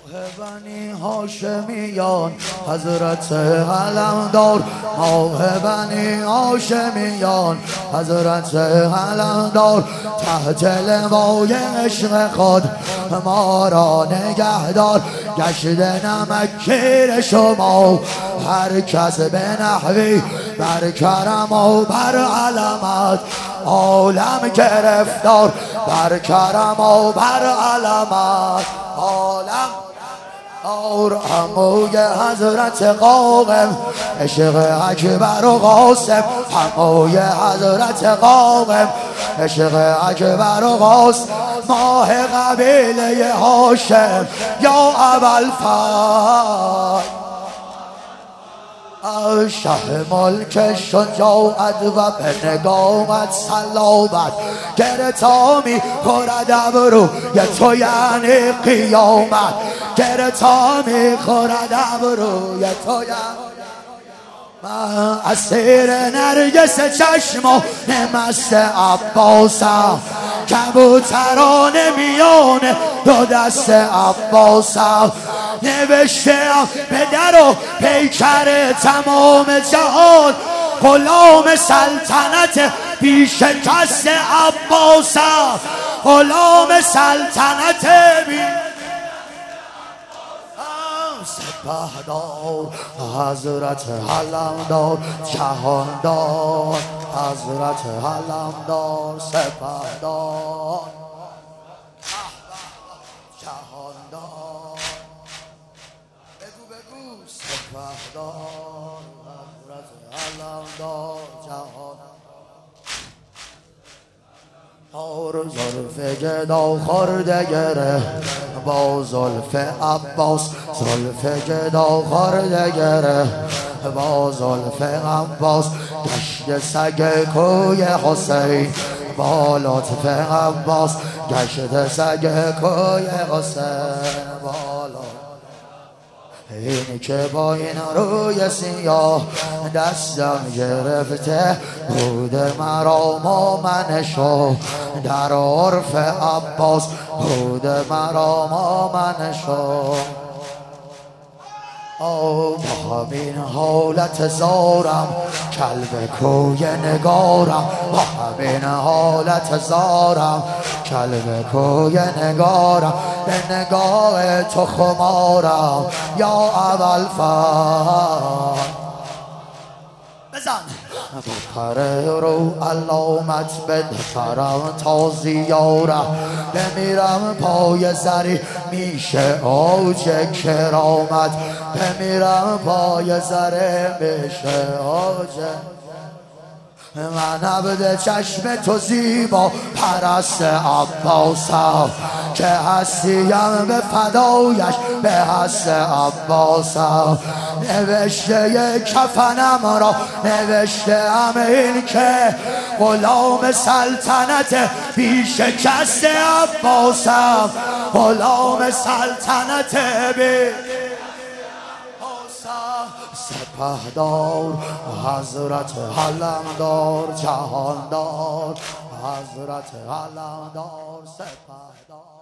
بنی هاشمیان حضرت علمدار، ماه بنی هاشمیان حضرت علمدار، تحت لوای عشق خود ما را نگهدار. گشت نمکیر شما هر کس به نحوی، بر کرم و بر علمت عالم گرفتار، بر کرم و بر علمت عالم اور. عموی حضرت قاقم عشق اکبر و قاسم، عموی حضرت قاقم عشق اکبر و قاسم، ماه قبیله هاشم یا ابوالفضل، شه ملک شجاعت و به نگاهت سلامت، گرتا می خورد ابروی تو یعنی قیامت، گرتا می خورد ابروی تو یعنی. من اسیر نرگس چشم و مست عباسم، کبوتران میان دو دست عباسم، نوشتم پدر و پیکر تمام جهان، غلام سلطنت پیش کس عباسم، غلام سلطنت سپهدار حضرت علمدار، جهاندار حضرت علمدار، سپهدار جهاندار، بگو سپهدار حضرت علمدار، جهاندار. زلف گدا خورده گره با زلف عباس، زلف گدا خورده گره با زلف عباس، گشت سگ کوی حسین با لطف عباس، گشت سگ کوی حسین با لطف. این که با این روی سیاه دستم گرفته، بود مرا مؤمنشو در عرف عباس، بود مرا مؤمنشو. با همین حالت زارم کلب کوی نگارم، با همین حالت زارم کلب کوی نگارم، به نگاه تو خمارم یا ابوالفضل. بزن بپره رو علامت بدپرم تا زیارم، بمیرم پای زری میشه اوج کرامت، بمیرم پای زری میشه اوج. من عبد چشم تو زیبا پرست عباسم، که هستیم به فدایش به هست عباسم. نوشته کفنم را نوشتم این که غلام سلطنت پیش کس عباسم، غلام سلطنت سپهدار حضرت علمدار، جهاندار حضرت علمدار، سپهدار.